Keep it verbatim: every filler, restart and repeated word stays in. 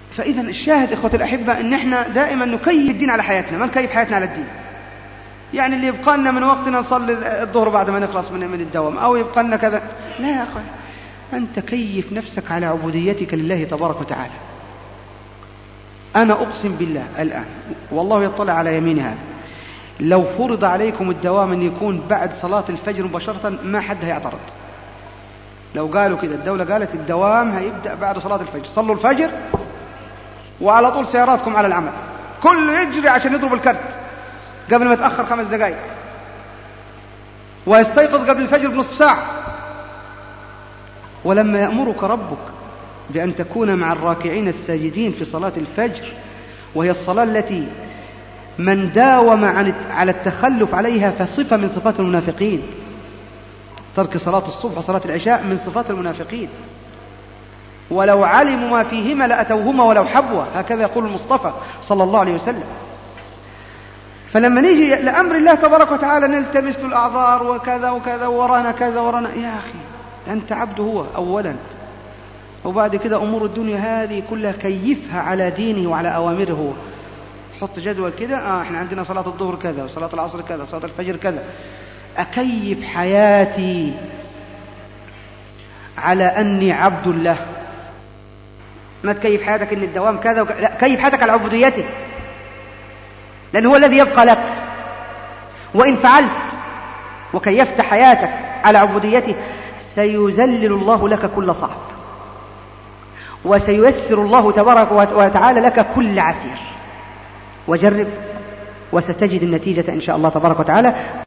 فإذا الشاهد إخوة الأحبة إن إحنا دائما نكيف الدين على حياتنا، ما نكيف حياتنا على الدين. يعني اللي يبقى لنا من وقتنا نصلي الظهر بعد ما نخلص من من الدوام، أو يبقى لنا كذا. لا يا أخي، أنت كيف نفسك على عبوديتك لله تبارك وتعالى. أنا أقسم بالله الآن والله يطلع على يمين هذا، لو فرض عليكم الدوام أن يكون بعد صلاة الفجر مباشرة ما حد هيعترض. لو قالوا كده، الدولة قالت الدوام هيبدأ بعد صلاة الفجر، صلوا الفجر وعلى طول سياراتكم على العمل، كله يجري عشان يضرب الكرت قبل ما يتأخر خمس دقائق، ويستيقظ قبل الفجر بنصف ساعة. ولما يأمرك ربك بأن تكون مع الراكعين الساجدين في صلاة الفجر، وهي الصلاة التي من داوم عن على التخلف عليها فصفة من صفات المنافقين، ترك صلاة الصبح وصلاة العشاء من صفات المنافقين، ولو علموا ما فيهما لأتوهما ولو حبوا، هكذا يقول المصطفى صلى الله عليه وسلم. فلما نيجي لأمر الله تبارك وتعالى نلتمس له الأعذار وكذا وكذا ورانا كذا ورانا، يا أخي أنت عبد هو أولا، وبعد كده أمور الدنيا هذه كلها كيفها على دينه وعلى أوامره هو. حط جدول كده، آه إحنا عندنا صلاة الظهر كذا وصلاة العصر كذا وصلاة الفجر كذا، أكيف حياتي على أني عبد الله. ما تكيف حياتك إن الدوام كذا وك... لا، كيف حياتك على عبوديته، لأن هو الذي يبقى لك. وإن فعلت وكيفت حياتك على عبوديته سيذلل الله لك كل صعب، وسييسر الله تبارك وتعالى لك كل عسير. وجرب وستجد النتيجة إن شاء الله تبارك وتعالى.